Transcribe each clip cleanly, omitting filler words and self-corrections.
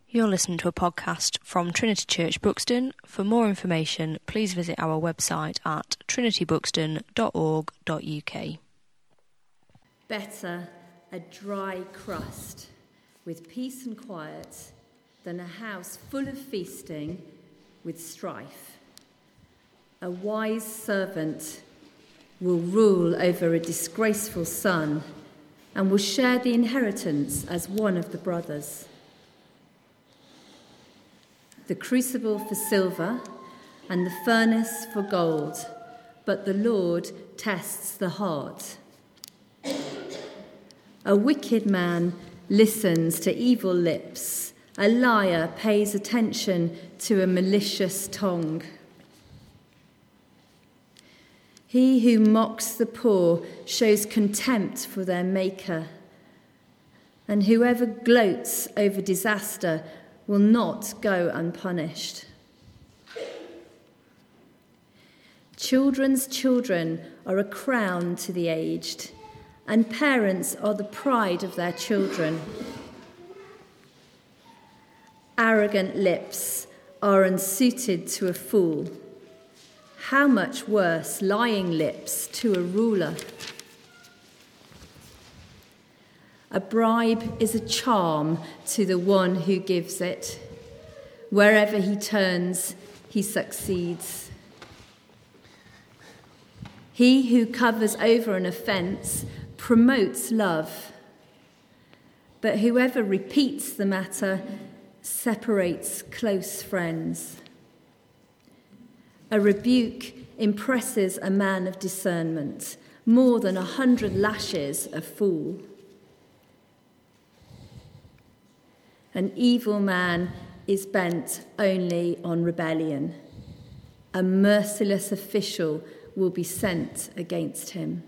You're listening to a podcast from Trinity Church Buxton. For more information, please visit our website at trinitybuxton.org.uk. Better a dry crust with peace and quiet than a house full of feasting with strife. A wise servant will rule over a disgraceful son and will share the inheritance as one of the brothers. The crucible for silver and the furnace for gold, but the Lord tests the heart. A wicked man listens to evil lips. A liar pays attention to a malicious tongue. He who mocks the poor shows contempt for their maker, and whoever gloats over disaster will not go unpunished. Children's children are a crown to the aged, and parents are the pride of their children. Arrogant lips are unsuited to a fool. How much worse lying lips to a ruler? A bribe is a charm to the one who gives it. Wherever he turns, he succeeds. He who covers over an offence promotes love, but whoever repeats the matter separates close friends. A rebuke impresses a man of discernment more than 100 lashes a fool. An evil man is bent only on rebellion. A merciless official will be sent against him.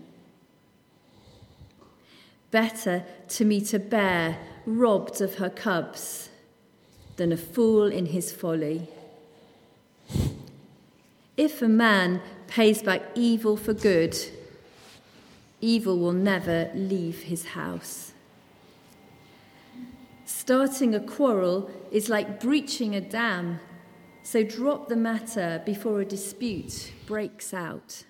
Better to meet a bear robbed of her cubs than a fool in his folly. If a man pays back evil for good, evil will never leave his house. Starting a quarrel is like breaching a dam, so drop the matter before a dispute breaks out.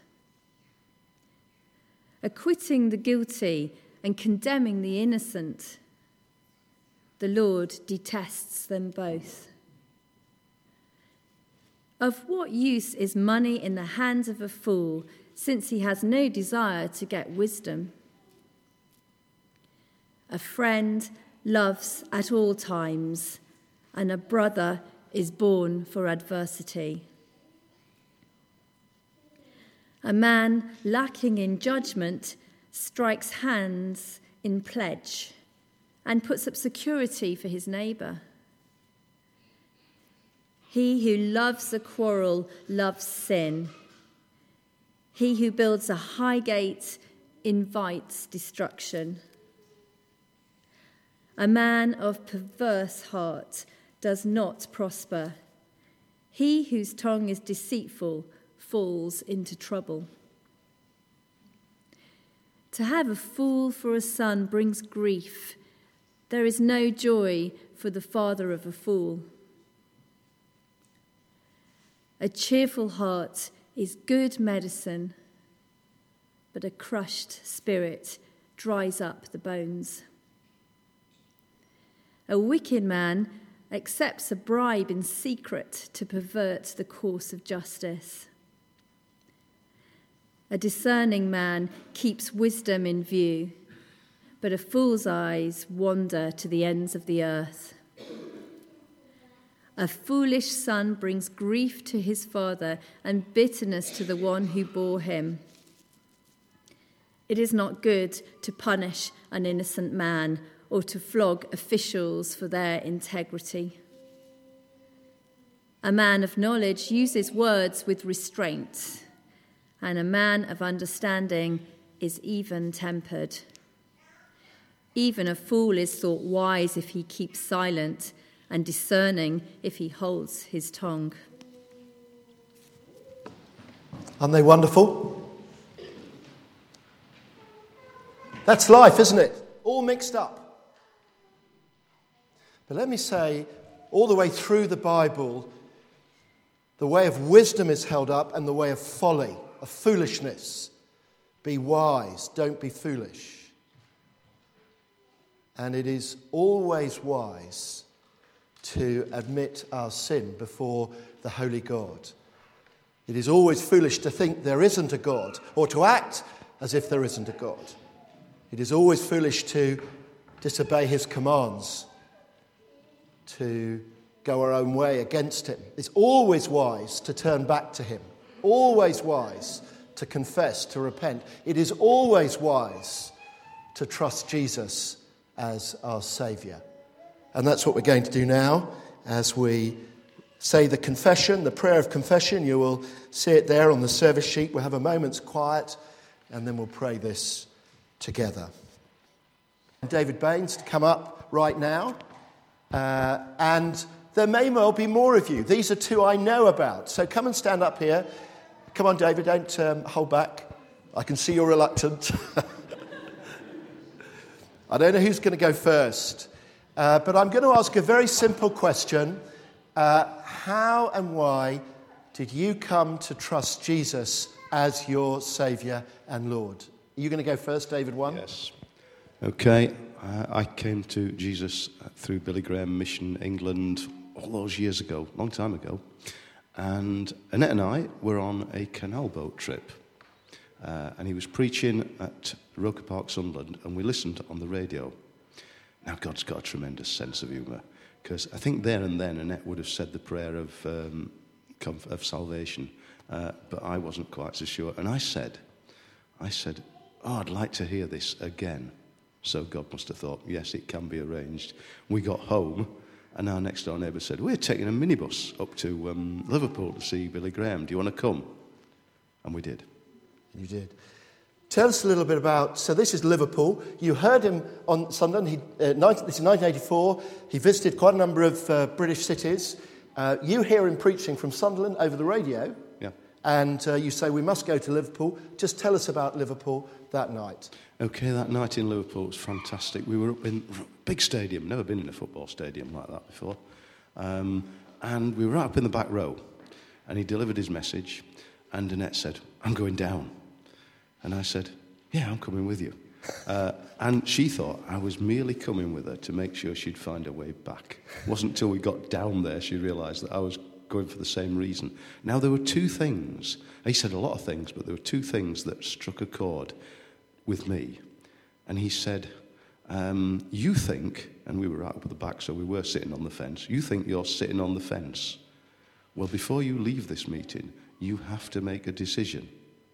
Acquitting the guilty and condemning the innocent, the Lord detests them both. Of what use is money in the hands of a fool, since he has no desire to get wisdom? A friend loves at all times, and a brother is born for adversity. A man lacking in judgment strikes hands in pledge and puts up security for his neighbour. He who loves a quarrel loves sin. He who builds a high gate invites destruction. A man of perverse heart does not prosper. He whose tongue is deceitful falls into trouble. To have a fool for a son brings grief. There is no joy for the father of a fool. A cheerful heart is good medicine, but a crushed spirit dries up the bones. A wicked man accepts a bribe in secret to pervert the course of justice. A discerning man keeps wisdom in view, but a fool's eyes wander to the ends of the earth. A foolish son brings grief to his father and bitterness to the one who bore him. It is not good to punish an innocent man or to flog officials for their integrity. A man of knowledge uses words with restraint, and a man of understanding is even-tempered. Even a fool is thought wise if he keeps silent, and discerning if he holds his tongue. Aren't they wonderful? That's life, isn't it? All mixed up. But let me say, all the way through the Bible, the way of wisdom is held up and the way of folly, of foolishness. Be wise, don't be foolish. And it is always wise to admit our sin before the holy God. It is always foolish to think there isn't a God or to act as if there isn't a God. It is always foolish to disobey his commands, to go our own way against him. It's always wise to turn back to him. Always wise to confess, to repent. It is always wise to trust Jesus as our Saviour. And that's what we're going to do now as we say the confession, the prayer of confession. You will see it there on the service sheet. We'll have a moment's quiet and then we'll pray this together. David Baines to come up right now. And there may well be more of you. These are two I know about. So come and stand up here. Come on, David, don't hold back. I can see you're reluctant. I don't know who's going to go first. But I'm going to ask a very simple question. How and why did you come to trust Jesus as your Saviour and Lord? Are you going to go first, David? One? Yes. Okay. I came to Jesus through Billy Graham Mission England all those years ago, long time ago. And Annette and I were on a canal boat trip. And he was preaching at Roker Park, Sunderland, and we listened on the radio. Now, God's got a tremendous sense of humour, because I think there and then Annette would have said the prayer of salvation, but I wasn't quite so sure. And I said, oh, I'd like to hear this again. So God must have thought, yes, it can be arranged. We got home, and our next door neighbour said, we're taking a minibus up to Liverpool to see Billy Graham. Do you want to come? And we did. You did. Tell us a little bit about, so this is Liverpool. You heard him on Sunderland. This is 1984. He visited quite a number of British cities. You hear him preaching from Sunderland over the radio. Yeah. And you say, we must go to Liverpool. Just tell us about Liverpool that night. Okay, that night in Liverpool was fantastic. We were up in a big stadium. Never been in a football stadium like that before. And we were right up in the back row. And he delivered his message. And Annette said, I'm going down. And I said, yeah, I'm coming with you. And she thought I was merely coming with her to make sure she'd find her way back. It wasn't until we got down there she realised that I was going for the same reason. Now, there were two things. He said a lot of things, but there were two things that struck a chord with me. And he said, you think, and we were right up at the back, so we were sitting on the fence, you think you're sitting on the fence. Well, before you leave this meeting, you have to make a decision.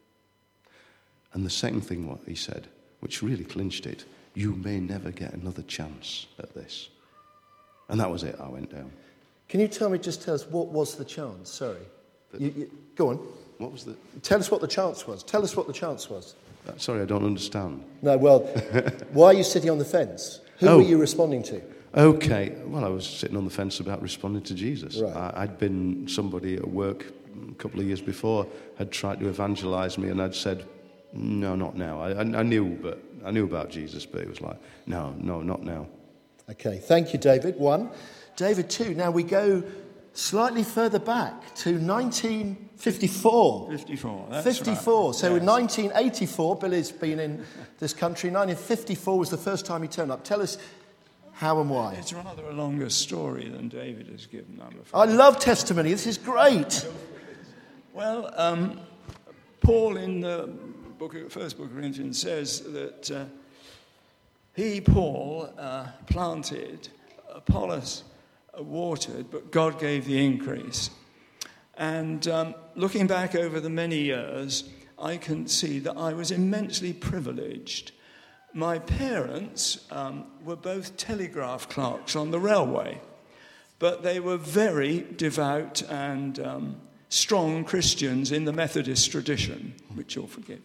And the second thing what he said, which really clinched it, you may never get another chance at this. And that was it. I went down. Can you tell us what was the chance? Sorry. Go on. What was the... Tell us what the chance was. Tell us what the chance was. Sorry, I don't understand. No, well, why are you sitting on the fence? Who were you responding to? Okay, well, I was sitting on the fence about responding to Jesus. Right. I'd been somebody at work a couple of years before, had tried to evangelise me, and I'd said, no, not now. I knew about Jesus, but it was like, no, not now. Okay, thank you, David. One. David, two. Now we go slightly further back to 1954. 54, that's 54. Right. So yes. in 1984, Billy's been in this country. 1954 was the first time he turned up. Tell us how and why. It's rather a longer story than David has given, I'm afraid. I love testimony. This is great. Well, Paul in the first book of Corinthians says that he, Paul, planted, Apollos watered, but God gave the increase. And looking back over the many years, I can see that I was immensely privileged. My parents were both telegraph clerks on the railway, but they were very devout and strong Christians in the Methodist tradition, which you'll forgive.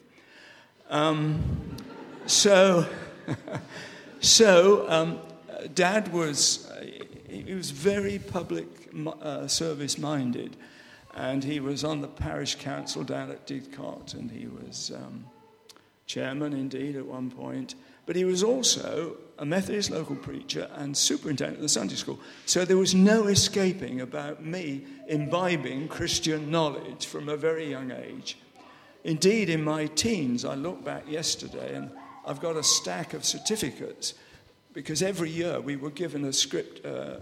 So Dad was very public service minded, and he was on the parish council down at Didcot, and he was chairman indeed at one point, But he was also a Methodist local preacher and superintendent of the Sunday school. So there was no escaping about me imbibing Christian knowledge from a very young age. Indeed, in my teens, I looked back yesterday and I've got a stack of certificates because every year we were given a scripture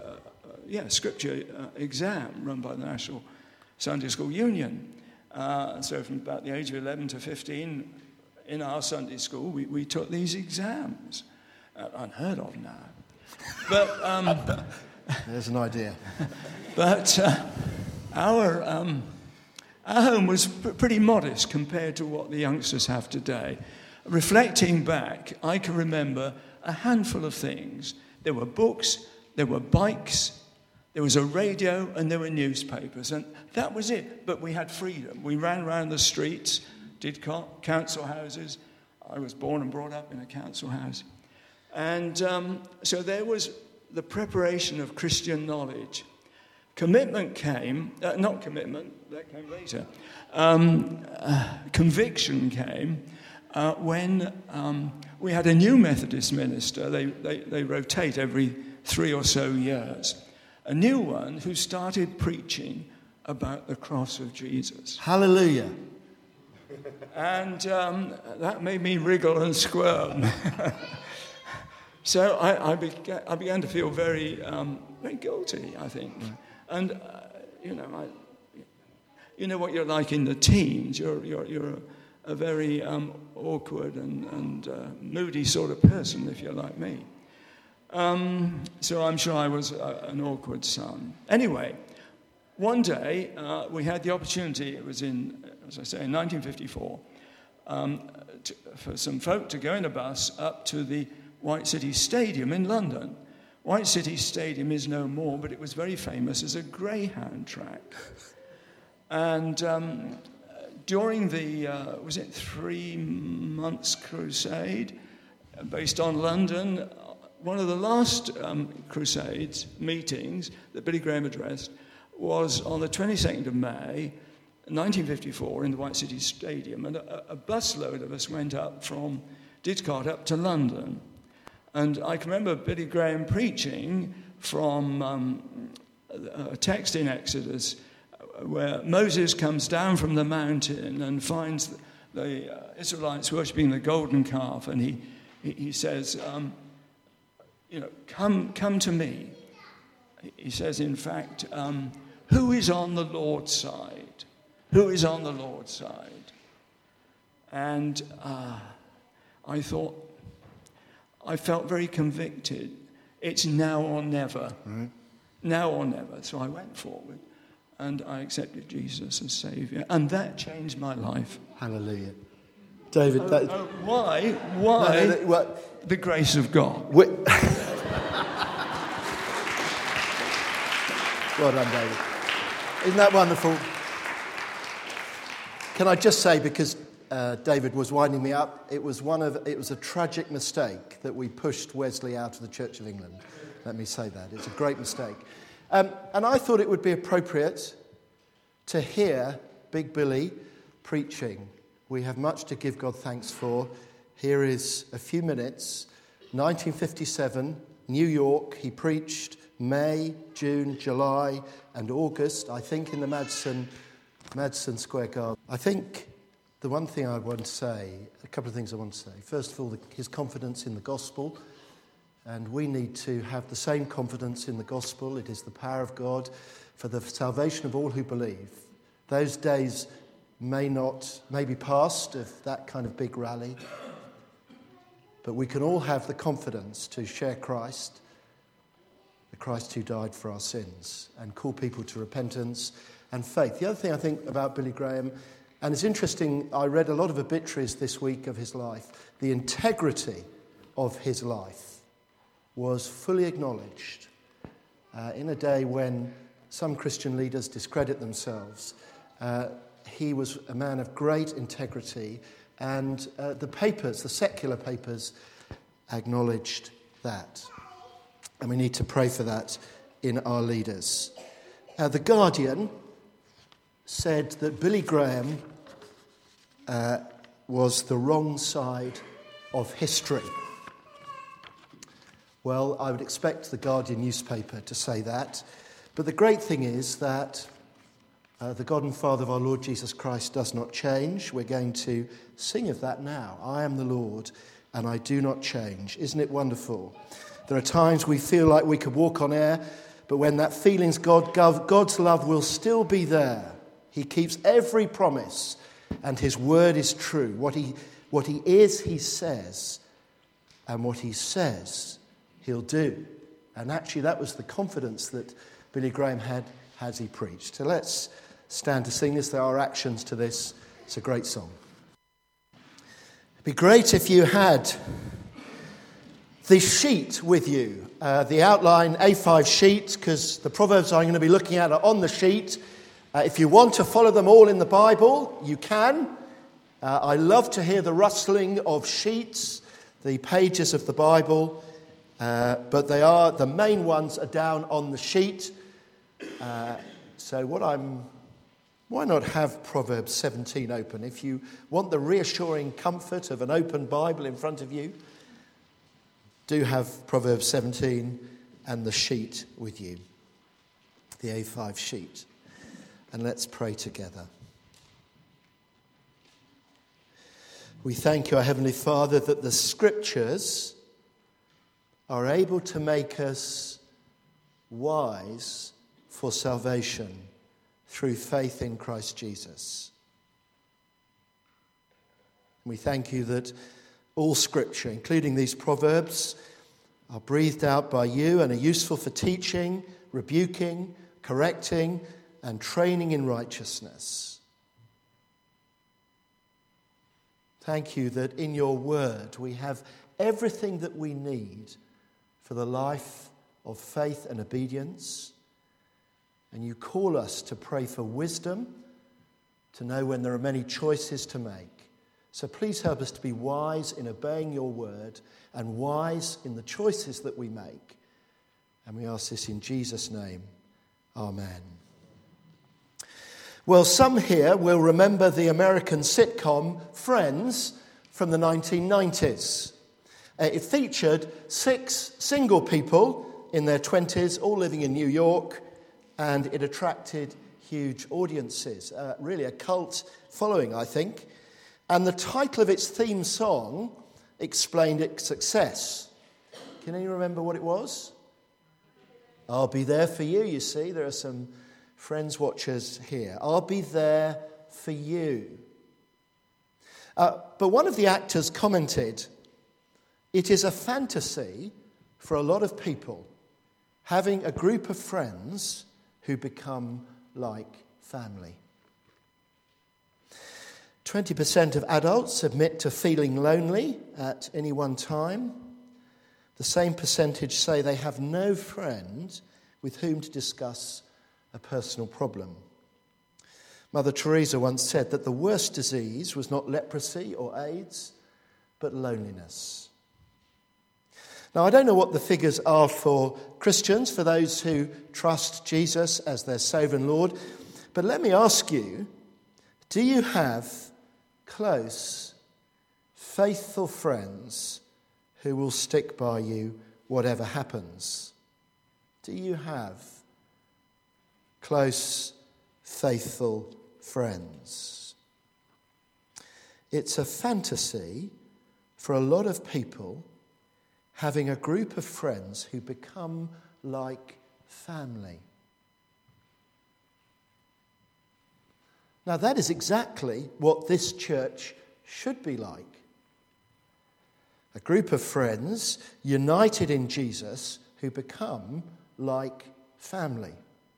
exam run by the National Sunday School Union. So from about the age of 11 to 15, in our Sunday school, we took these exams. Unheard of now. But there's an idea. But our home was pretty modest compared to what the youngsters have today. Reflecting back, I can remember a handful of things. There were books, there were bikes, there was a radio, and there were newspapers. And that was it. But we had freedom. We ran around the streets, did council houses. I was born and brought up in a council house. And so there was the preparation of Christian knowledge. Commitment came, not commitment, that came later. Conviction came when we had a new Methodist minister. They rotate every 3 or so years. A new one who started preaching about the cross of Jesus. Hallelujah. And that made me wriggle and squirm. So I began to feel very guilty, I think. Right. And, you know what you're like in the teens. You're a very awkward and moody sort of person, if you're like me. So I'm sure I was an awkward son. Anyway, one day we had the opportunity, it was in, as I say, in 1954, for some folk to go in a bus up to the White City Stadium in London. White City Stadium is no more, but it was very famous as a greyhound track. And during the, was it 3 months crusade, based on London, one of the last crusades, meetings that Billy Graham addressed, was on the 22nd of May, 1954, in the White City Stadium. And a busload of us went up from Didcot up to London. And I can remember Billy Graham preaching from a text in Exodus where Moses comes down from the mountain and finds the Israelites worshipping the golden calf, and he says, come to me. He says, in fact, who is on the Lord's side? Who is on the Lord's side? And I felt very convicted. It's now or never. Right. Now or never. So I went forward and I accepted Jesus as Saviour. And that changed my life. Hallelujah. David, why? No, the grace of God. Well done, David. Isn't that wonderful? Can I just say, because David was winding me up, it was a tragic mistake that we pushed Wesley out of the Church of England. Let me say that. It's a great mistake. And I thought it would be appropriate to hear Big Billy preaching. We have much to give God thanks for. Here is a few minutes. 1957, New York. He preached May, June, July, and August, I think, in the Madison Square Garden. I think the one thing I want to say, a couple of things I want to say. First of all, his confidence in the gospel. And we need to have the same confidence in the gospel. It is the power of God for the salvation of all who believe. Those days may be past of that kind of big rally. But we can all have the confidence to share Christ, the Christ who died for our sins, and call people to repentance and faith. The other thing I think about Billy Graham, and it's interesting, I read a lot of obituaries this week of his life. The integrity of his life was fully acknowledged in a day when some Christian leaders discredit themselves. He was a man of great integrity, and the secular papers, acknowledged that. And we need to pray for that in our leaders. The Guardian said that Billy Graham was the wrong side of history. Well, I would expect the Guardian newspaper to say that. But the great thing is that the God and Father of our Lord Jesus Christ does not change. We're going to sing of that now. I am the Lord and I do not change. Isn't it wonderful? There are times we feel like we could walk on air, but when that feeling's God's love will still be there. He keeps every promise and his word is true. What he is, he says, and what he says, he'll do. And actually that was the confidence that Billy Graham had as he preached. So let's stand to sing this. There are actions to this. It's a great song. It'd be great if you had the sheet with you, the outline A5 sheet, because the Proverbs I'm going to be looking at are on the sheet. If you want to follow them all in the Bible, you can. I love to hear the rustling of sheets, the pages of the Bible, but the main ones are down on the sheet. So why not have Proverbs 17 open? If you want the reassuring comfort of an open Bible in front of you, do have Proverbs 17 and the sheet with you, the A5 sheet. And let's pray together. We thank you, our Heavenly Father, that the Scriptures are able to make us wise for salvation through faith in Christ Jesus. We thank you that all Scripture, including these Proverbs, are breathed out by you and are useful for teaching, rebuking, correcting, and training in righteousness. Thank you that in your word we have everything that we need for the life of faith and obedience. And you call us to pray for wisdom, to know when there are many choices to make. So please help us to be wise in obeying your word and wise in the choices that we make. And we ask this in Jesus' name. Amen. Well, some here will remember the American sitcom Friends from the 1990s. It featured 6 single people in their 20s, all living in New York, and it attracted huge audiences. Really a cult following, I think. And the title of its theme song explained its success. Can anyone remember what it was? I'll be there for you, you see. There are some Friends watchers here. I'll be there for you. But one of the actors commented, it is a fantasy for a lot of people having a group of friends who become like family. 20% of adults admit to feeling lonely at any one time. The same percentage say they have no friend with whom to discuss a personal problem. Mother Teresa once said that the worst disease was not leprosy or AIDS, but loneliness. Now, I don't know what the figures are for Christians, for those who trust Jesus as their Saviour and Lord, but let me ask you, do you have close, faithful friends who will stick by you whatever happens? Do you have close, faithful friends? It's a fantasy for a lot of people having a group of friends who become like family. Now, that is exactly what this church should be like. A group of friends united in Jesus who become like family.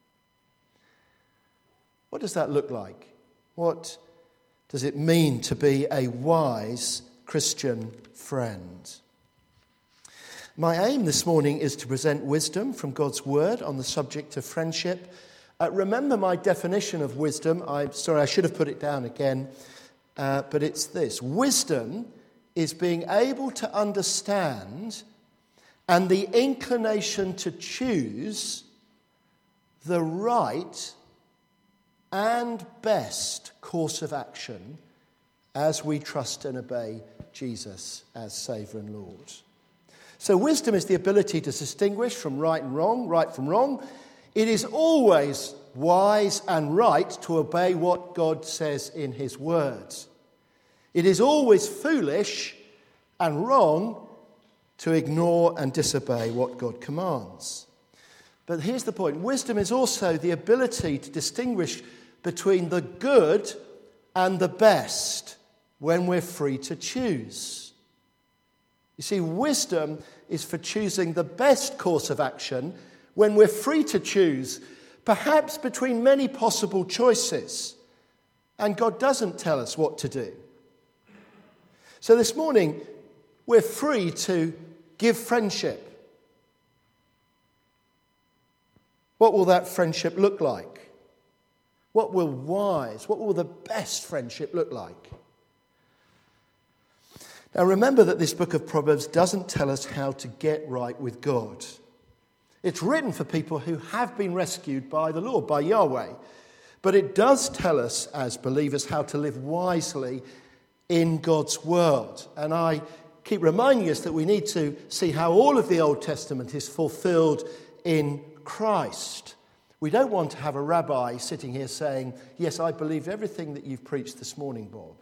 What does that look like? What does it mean to be a wise Christian friend? My aim this morning is to present wisdom from God's word on the subject of friendship. Remember my definition of wisdom. I should have put it down again. But it's this. Wisdom is being able to understand and the inclination to choose the right and best course of action as we trust and obey Jesus as Saviour and Lord. So wisdom is the ability to distinguish from right and wrong, right from wrong. It is always wise and right to obey what God says in his words. It is always foolish and wrong to ignore and disobey what God commands. But here's the point. Wisdom is also the ability to distinguish between the good and the best when we're free to choose. You see, wisdom is for choosing the best course of action when we're free to choose, perhaps between many possible choices, and God doesn't tell us what to do. So this morning, we're free to give friendship. What will that friendship look like? What will the best friendship look like? Now remember that this book of Proverbs doesn't tell us how to get right with God. It's written for people who have been rescued by the Lord, by Yahweh. But it does tell us as believers how to live wisely in God's world. And I keep reminding us that we need to see how all of the Old Testament is fulfilled in Christ. We don't want to have a rabbi sitting here saying, yes, I believe everything that you've preached this morning, Bob.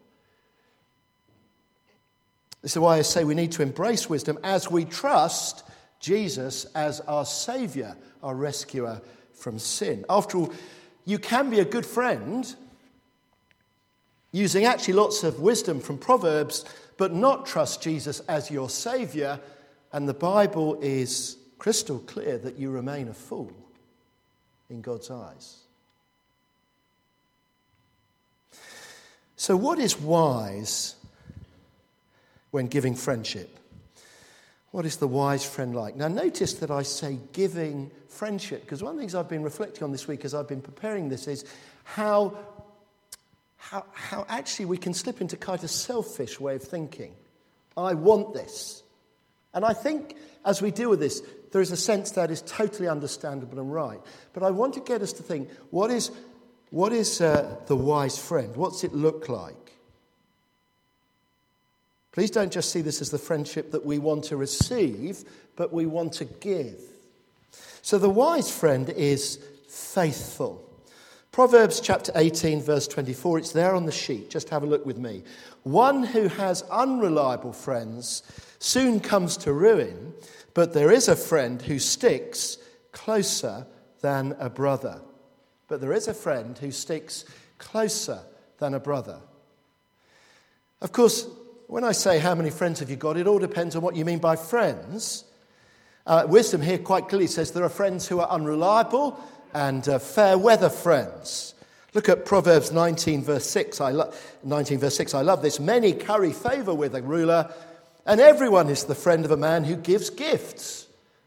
This is why I say we need to embrace wisdom as we trust Jesus as our Saviour, our rescuer from sin. After all, you can be a good friend using actually lots of wisdom from Proverbs, but not trust Jesus as your Saviour, and the Bible is crystal clear that you remain a fool in God's eyes. So what is wise when giving friendship? What is the wise friend like? Now notice that I say giving friendship, because one of the things I've been reflecting on this week as I've been preparing this is how actually we can slip into quite a selfish way of thinking. I want this. And I think as we deal with this, there is a sense that is totally understandable and right. But I want to get us to think, what is the wise friend? What's it look like? Please don't just see this as the friendship that we want to receive, but we want to give. So the wise friend is faithful. Proverbs chapter 18, verse 24, it's there on the sheet. Just have a look with me. One who has unreliable friends soon comes to ruin, but there is a friend who sticks closer than a brother. But there is a friend who sticks closer than a brother. Of course, when I say how many friends have you got, it all depends on what you mean by friends. Wisdom here quite clearly says there are friends who are unreliable and fair weather friends. Look at Proverbs 19 verse 6. I love this. Many curry favour with a ruler, and everyone is the friend of a man who gives gifts.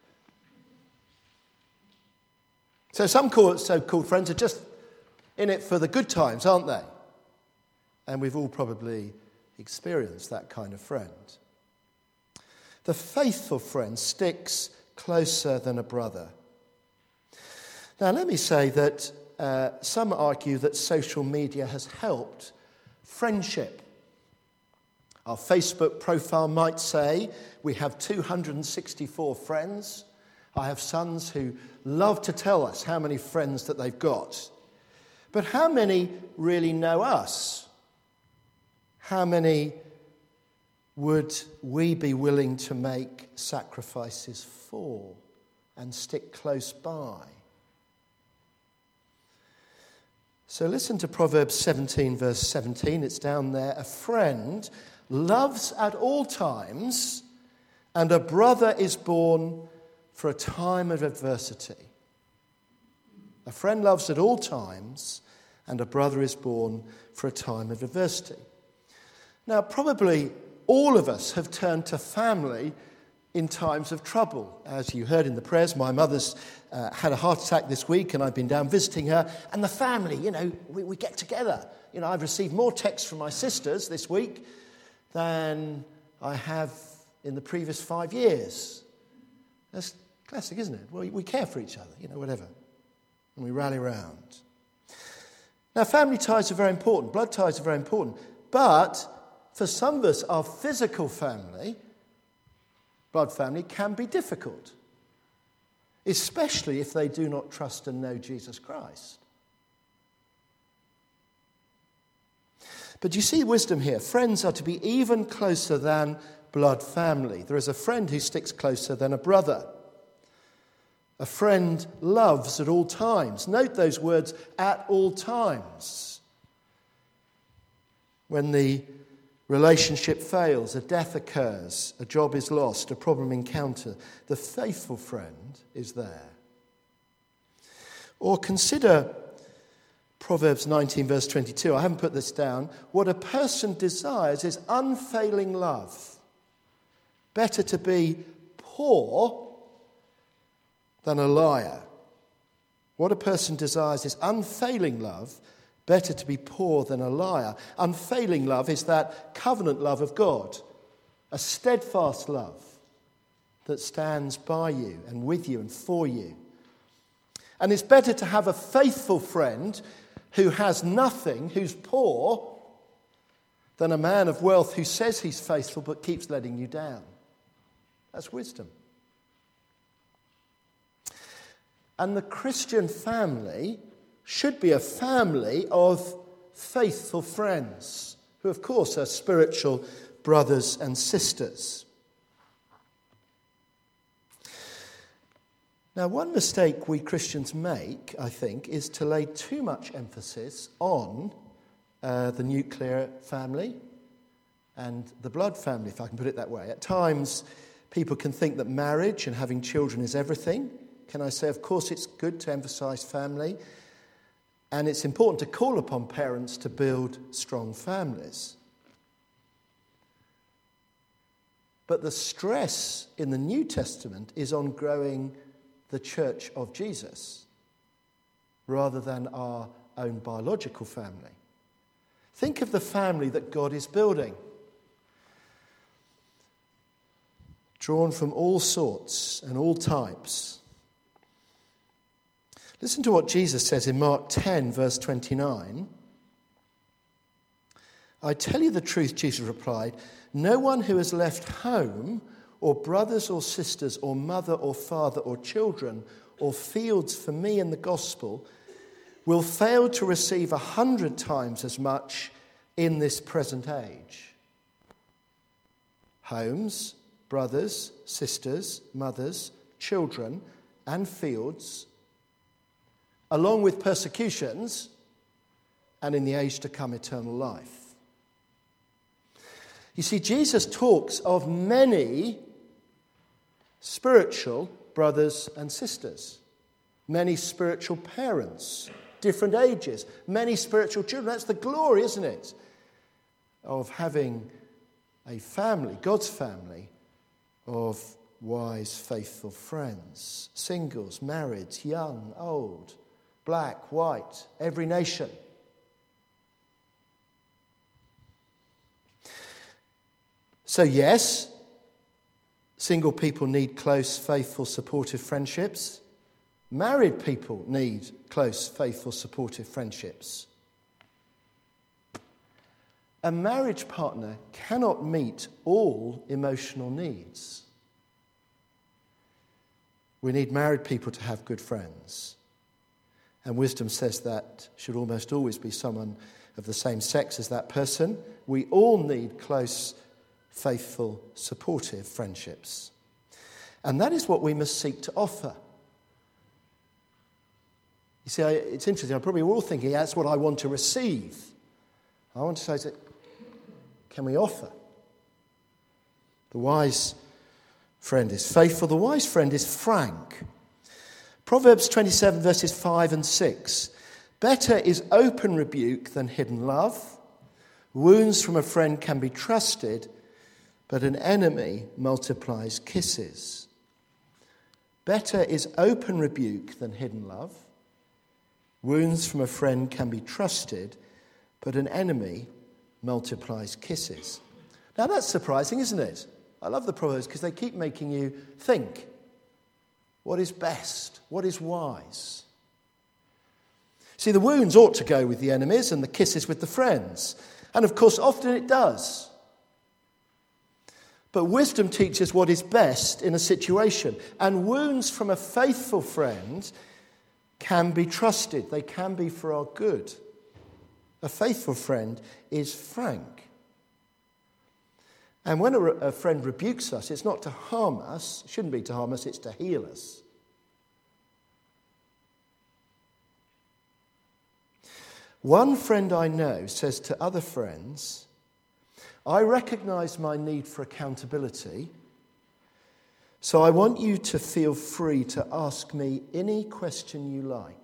So some so-called friends are just in it for the good times, aren't they? And we've all probably experienced that kind of friend. The faithful friend sticks closer than a brother. Now, let me say that some argue that social media has helped friendship. Our Facebook profile might say we have 264 friends. I have sons who love to tell us how many friends that they've got. But how many really know us? How many would we be willing to make sacrifices for and stick close by? So listen to Proverbs 17, verse 17. It's down there. A friend loves at all times, and a brother is born for a time of adversity. A friend loves at all times, and a brother is born for a time of adversity. Now, probably all of us have turned to family in times of trouble. As you heard in the prayers, my mother's had a heart attack this week, and I've been down visiting her. And the family, we get together. I've received more texts from my sisters this week than I have in the previous 5 years. That's classic, isn't it? Well, we care for each other, whatever. And we rally around. Now, family ties are very important. Blood ties are very important. But for some of us, our physical family blood family can be difficult, especially if they do not trust and know Jesus Christ. But you see wisdom here. Friends are to be even closer than blood family. There is a friend who sticks closer than a brother. A friend loves at all times. Note those words, at all times. When the relationship fails, a death occurs, a job is lost, a problem encountered, the faithful friend is there. Or consider Proverbs 19 verse 22. I haven't put this down. What a person desires is unfailing love. Better to be poor than a liar. What a person desires is unfailing love. Better to be poor than a liar. Unfailing love is that covenant love of God, a steadfast love that stands by you and with you and for you. And it's better to have a faithful friend who has nothing, who's poor, than a man of wealth who says he's faithful but keeps letting you down. That's wisdom. And the Christian family should be a family of faithful friends, who of course are spiritual brothers and sisters. Now, one mistake we Christians make, I think, is to lay too much emphasis on the nuclear family and the blood family, if I can put it that way. At times, people can think that marriage and having children is everything. Can I say, of course, it's good to emphasize family, and it's important to call upon parents to build strong families. But the stress in the New Testament is on growing the church of Jesus rather than our own biological family. Think of the family that God is building, drawn from all sorts and all types. Listen to what Jesus says in Mark 10, verse 29. I tell you the truth, Jesus replied, no one who has left home or brothers or sisters or mother or father or children or fields for me and the gospel will fail to receive 100 times as much in this present age. Homes, brothers, sisters, mothers, children, and fields, along with persecutions, and in the age to come, eternal life. You see, Jesus talks of many spiritual brothers and sisters, many spiritual parents, different ages, many spiritual children. That's the glory, isn't it, of having a family, God's family, of wise, faithful friends, singles, marrieds, young, old, black, white, every nation. So yes, single people need close, faithful, supportive friendships. Married people need close, faithful, supportive friendships. A marriage partner cannot meet all emotional needs. We need married people to have good friends. And wisdom says that should almost always be someone of the same sex as that person. We all need close, faithful, supportive friendships. And that is what we must seek to offer. You see, it's interesting. I'm probably all thinking, that's what I want to receive. I want to say, can we offer? The wise friend is faithful. The wise friend is frank. Proverbs 27 verses 5 and 6. Better is open rebuke than hidden love. Wounds from a friend can be trusted, but an enemy multiplies kisses. Better is open rebuke than hidden love. Wounds from a friend can be trusted, but an enemy multiplies kisses. Now that's surprising, isn't it? I love the Proverbs because they keep making you think. What is best? What is wise? See, the wounds ought to go with the enemies and the kisses with the friends. And of course, often it does. But wisdom teaches what is best in a situation. And wounds from a faithful friend can be trusted. They can be for our good. A faithful friend is frank. And when a friend rebukes us, it's not to harm us. It shouldn't be to harm us, it's to heal us. One friend I know says to other friends, I recognise my need for accountability, so I want you to feel free to ask me any question you like.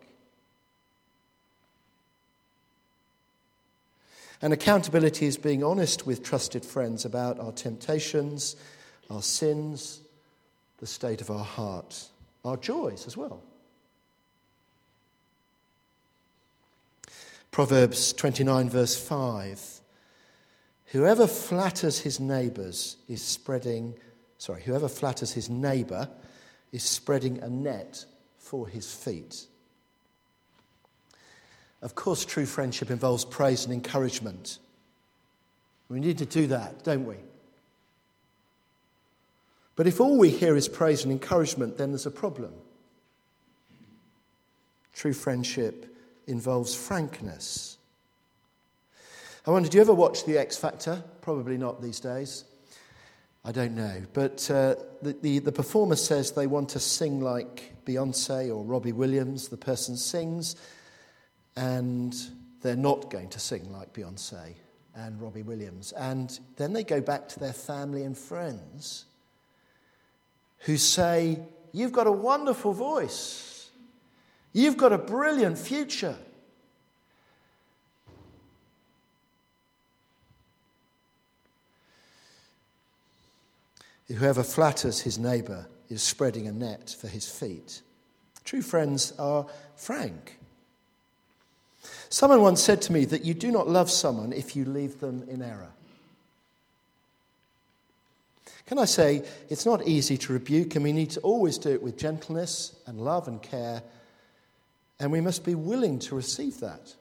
And accountability is being honest with trusted friends about our temptations, our sins, the state of our heart, our joys as well. Proverbs 29 verse 5. Whoever flatters his neighbour is spreading a net for his feet. Of course, true friendship involves praise and encouragement. We need to do that, don't we? But if all we hear is praise and encouragement, then there's a problem. True friendship involves frankness. I wonder, do you ever watch The X Factor? Probably not these days. I don't know. But the performer says they want to sing like Beyonce or Robbie Williams. The person sings, and they're not going to sing like Beyonce and Robbie Williams. And then they go back to their family and friends who say, you've got a wonderful voice. You've got a brilliant future. Whoever flatters his neighbour is spreading a net for his feet. True friends are frank. Someone once said to me that you do not love someone if you leave them in error. Can I say, it's not easy to rebuke, and we need to always do it with gentleness and love and care, and we must be willing to receive that.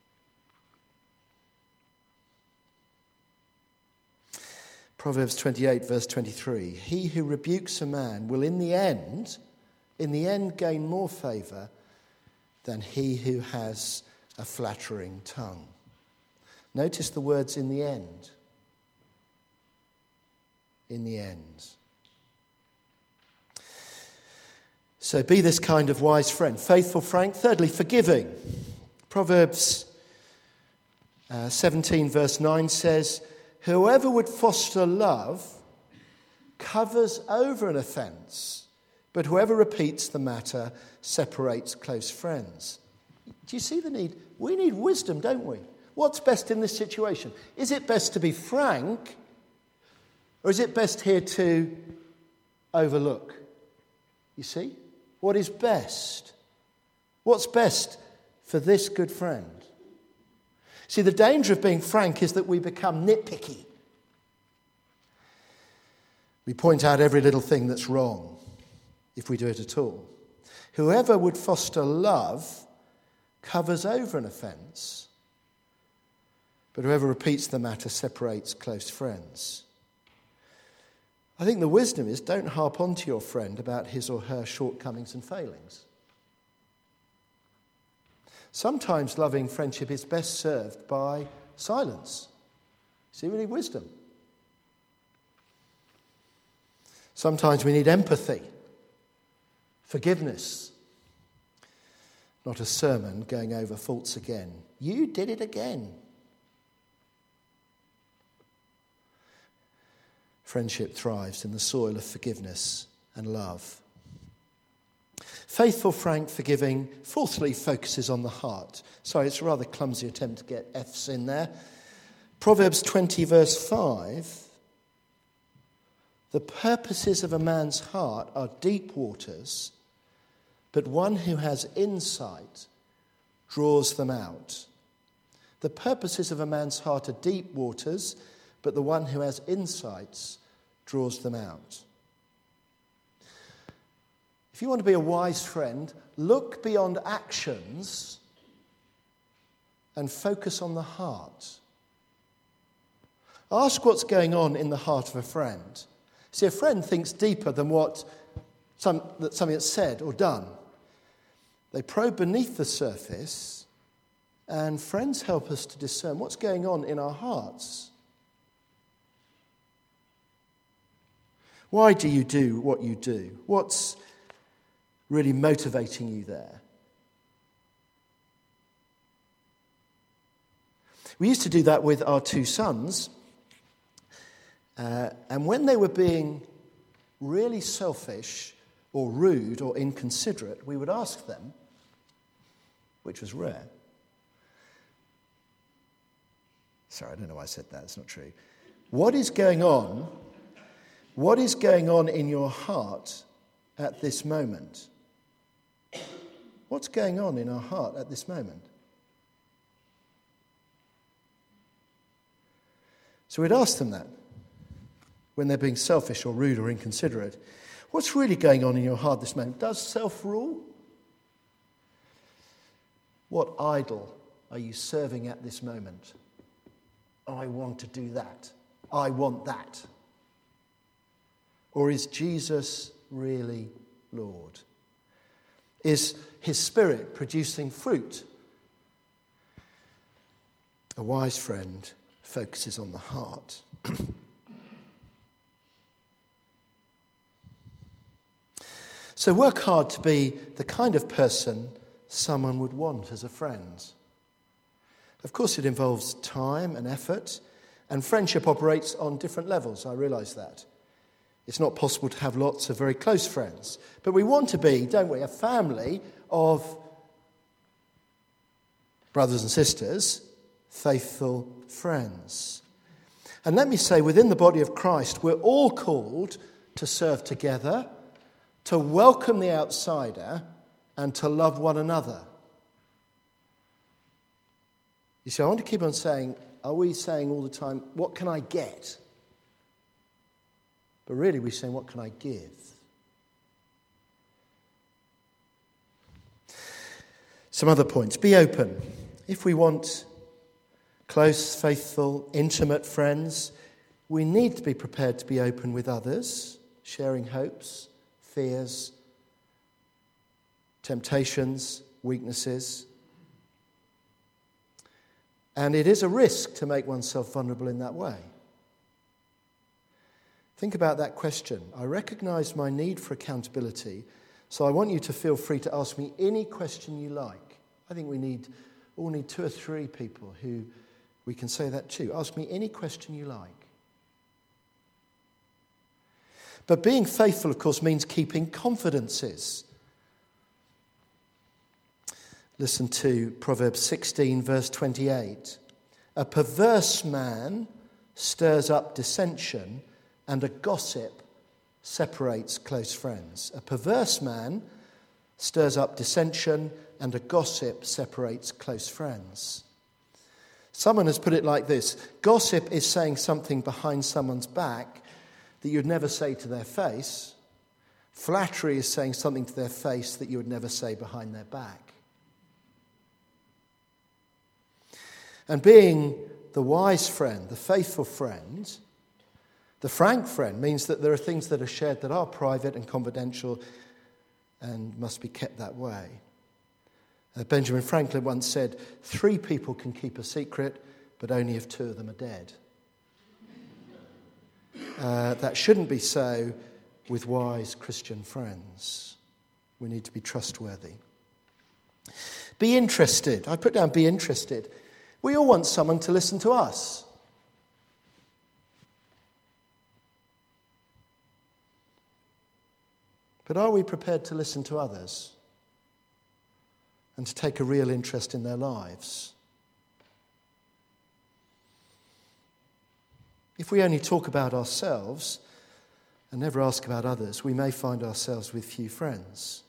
Proverbs 28 verse 23, he who rebukes a man will in the end gain more favour than he who has a flattering tongue. Notice the words in the end. In the end. So be this kind of wise friend. Faithful, frank. Thirdly, forgiving. Proverbs 17 verse 9 says, whoever would foster love covers over an offence, but whoever repeats the matter separates close friends. Do you see the need? We need wisdom, don't we? What's best in this situation? Is it best to be frank, or is it best here to overlook? You see? What is best? What's best for this good friend? See, the danger of being frank is that we become nitpicky. We point out every little thing that's wrong, if we do it at all. Whoever would foster love covers over an offence, but whoever repeats the matter separates close friends. I think the wisdom is don't harp on to your friend about his or her shortcomings and failings. Sometimes loving friendship is best served by silence. See, we need wisdom. Sometimes we need empathy, forgiveness, not a sermon going over faults again. You did it again. Friendship thrives in the soil of forgiveness and love. Faithful, frank, forgiving, fourthly, focuses on the heart. Sorry, it's a rather clumsy attempt to get F's in there. Proverbs 20 verse 5. The purposes of a man's heart are deep waters, but one who has insight draws them out. The purposes of a man's heart are deep waters, but the one who has insights draws them out. If you want to be a wise friend, look beyond actions and focus on the heart. Ask what's going on in the heart of a friend. See, a friend thinks deeper than something that's said or done. They probe beneath the surface, and friends help us to discern what's going on in our hearts. Why do you do what you do? What's really motivating you there? We used to do that with our two sons, and when they were being really selfish or rude or inconsiderate, we would ask them, which was rare. Sorry, I don't know why I said that. It's not true. What is going on? What is going on in your heart at this moment? What's going on in our heart at this moment? So we'd ask them that when they're being selfish or rude or inconsiderate. What's really going on in your heart this moment? Does self rule? What idol are you serving at this moment? I want to do that. I want that. Or is Jesus really Lord? Is his Spirit producing fruit? A wise friend focuses on the heart. So work hard to be the kind of person someone would want as a friend. Of course, it involves time and effort, and friendship operates on different levels. I realise that. It's not possible to have lots of very close friends, but we want to be, don't we, a family of brothers and sisters, faithful friends. And let me say, within the body of Christ, we're all called to serve together, to welcome the outsider, and to love one another. You see, I want to keep on saying, are we saying all the time, what can I get? But really we're saying, what can I give? Some other points. Be open. If we want close, faithful, intimate friends, we need to be prepared to be open with others, sharing hopes, fears, temptations, weaknesses. And it is a risk to make oneself vulnerable in that way. Think about that question. I recognise my need for accountability, so I want you to feel free to ask me any question you like. I think we all need 2 or 3 people who we can say that to. Ask me any question you like. But being faithful, of course, means keeping confidences. Listen to Proverbs 16, verse 28. A perverse man stirs up dissension, and a gossip separates close friends. A perverse man stirs up dissension, and a gossip separates close friends. Someone has put it like this. Gossip is saying something behind someone's back that you'd never say to their face. Flattery is saying something to their face that you would never say behind their back. And being the wise friend, the faithful friend, the frank friend means that there are things that are shared that are private and confidential and must be kept that way. Benjamin Franklin once said, 3 people can keep a secret, but only if 2 of them are dead. That shouldn't be so with wise Christian friends. We need to be trustworthy. Be interested. I put down be interested. We all want someone to listen to us. But are we prepared to listen to others and to take a real interest in their lives? If we only talk about ourselves and never ask about others, we may find ourselves with few friends.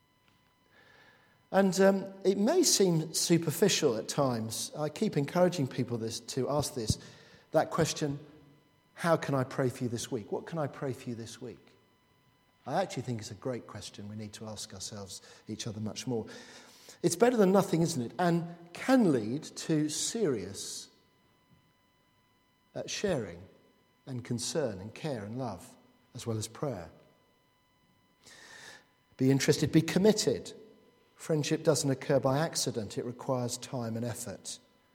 And it may seem superficial at times. I keep encouraging people to ask that question, how can I pray for you this week? What can I pray for you this week? I actually think it's a great question. We need to ask ourselves, each other, much more. It's better than nothing, isn't it? And can lead to serious sharing and concern and care and love as well as prayer. Be interested, be committed. Friendship doesn't occur by accident. It requires time and effort.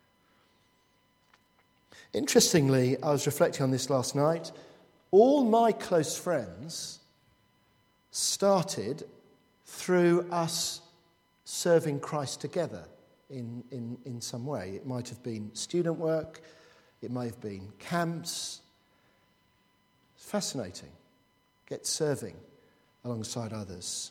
Interestingly, I was reflecting on this last night. All my close friends started through us serving Christ together in some way. It might have been student work. It may have been camps. It's fascinating. Get serving alongside others.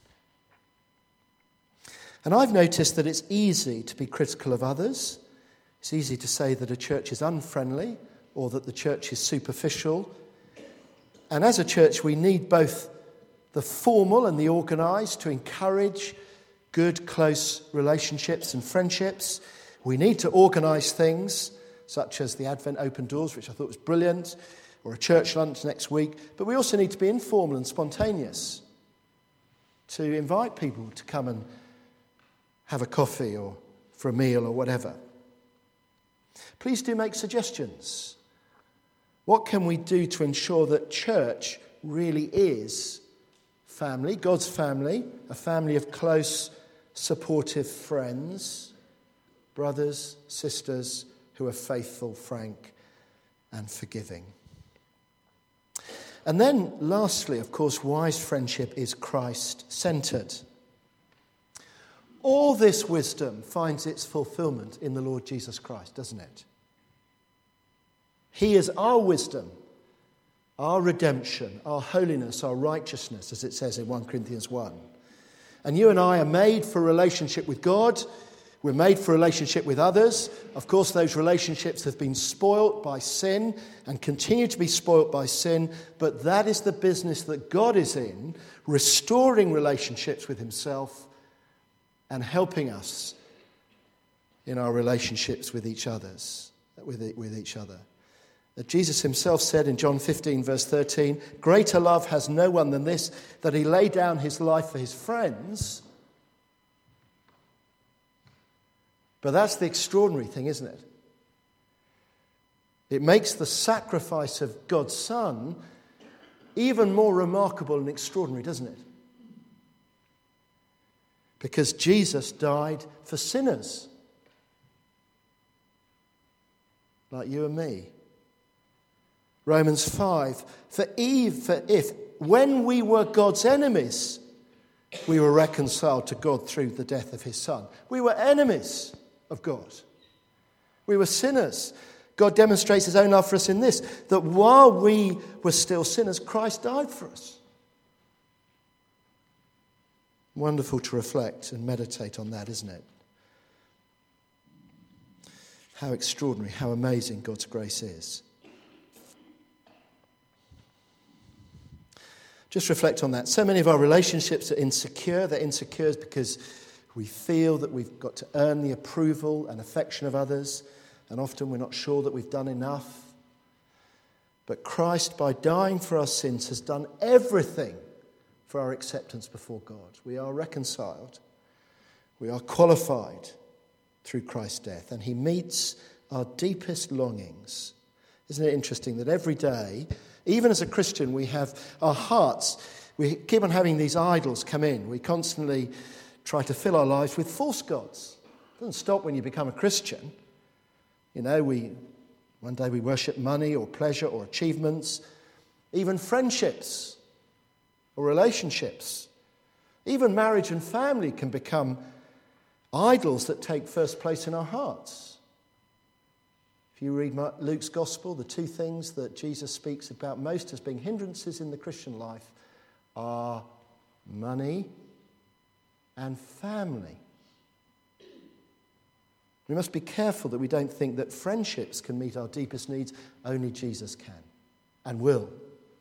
And I've noticed that it's easy to be critical of others. It's easy to say that a church is unfriendly or that the church is superficial. And as a church, we need both the formal and the organised to encourage good, close relationships and friendships. We need to organise things, such as the Advent Open Doors, which I thought was brilliant, or a church lunch next week. But we also need to be informal and spontaneous, to invite people to come and have a coffee or for a meal or whatever. Please do make suggestions. What can we do to ensure that church really is family, God's family, a family of close, supportive friends, brothers, sisters who are faithful, frank, and forgiving? And then, lastly, of course, wise friendship is Christ-centered. All this wisdom finds its fulfillment in the Lord Jesus Christ, doesn't it? He is our wisdom, our redemption, our holiness, our righteousness, as it says in 1 Corinthians 1. And you and I are made for relationship with God. We're made for relationship with others. Of course, those relationships have been spoilt by sin and continue to be spoilt by sin, but that is the business that God is in, restoring relationships with himself and helping us in our relationships with each other. Jesus himself said in John 15, verse 13, "Greater love has no one than this, that he lay down his life for his friends." But that's the extraordinary thing, isn't it? It makes the sacrifice of God's Son even more remarkable and extraordinary, doesn't it? Because Jesus died for sinners like you and me. Romans 5, for if when we were God's enemies, we were reconciled to God through the death of his Son. We were enemies of God. We were sinners. God demonstrates his own love for us in this, that while we were still sinners, Christ died for us. Wonderful to reflect and meditate on that, isn't it? How extraordinary, how amazing God's grace is. Just reflect on that. So many of our relationships are insecure. They're insecure because we feel that we've got to earn the approval and affection of others, and often we're not sure that we've done enough. But Christ, by dying for our sins, has done everything for our acceptance before God. We are reconciled. We are qualified through Christ's death, and he meets our deepest longings. Isn't it interesting that every day, even as a Christian, we have our hearts, we keep on having these idols come in. We constantly try to fill our lives with false gods. It doesn't stop when you become a Christian. You know, one day we worship money or pleasure or achievements, even friendships or relationships. Even marriage and family can become idols that take first place in our hearts. If you read Luke's Gospel, the two things that Jesus speaks about most as being hindrances in the Christian life are money and family. We must be careful that we don't think that friendships can meet our deepest needs. Only Jesus can and will.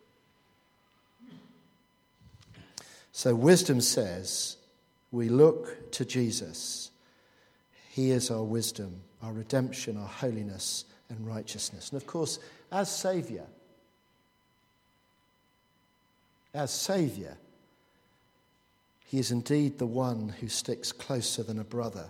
So wisdom says we look to Jesus. He is our wisdom, our redemption, our holiness and righteousness. And of course, as Saviour, he is indeed the one who sticks closer than a brother.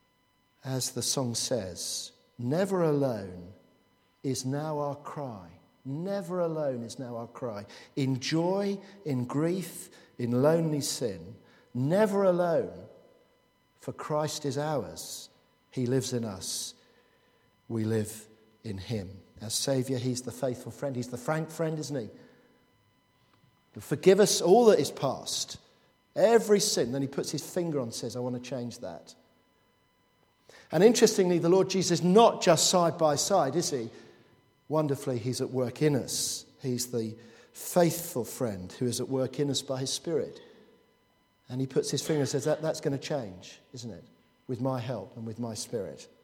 As the song says, never alone is now our cry. Never alone is now our cry. In joy, in grief, in lonely sin, never alone, for Christ is ours. He lives in us. We live in him. As Saviour, he's the faithful friend. He's the frank friend, isn't he? He'll forgive us all that is past. Every sin. Then he puts his finger on and says, I want to change that. And interestingly, the Lord Jesus is not just side by side, is he? Wonderfully, he's at work in us. He's the faithful friend who is at work in us by his Spirit. And he puts his finger and says, that's going to change, isn't it? With my help and with my Spirit.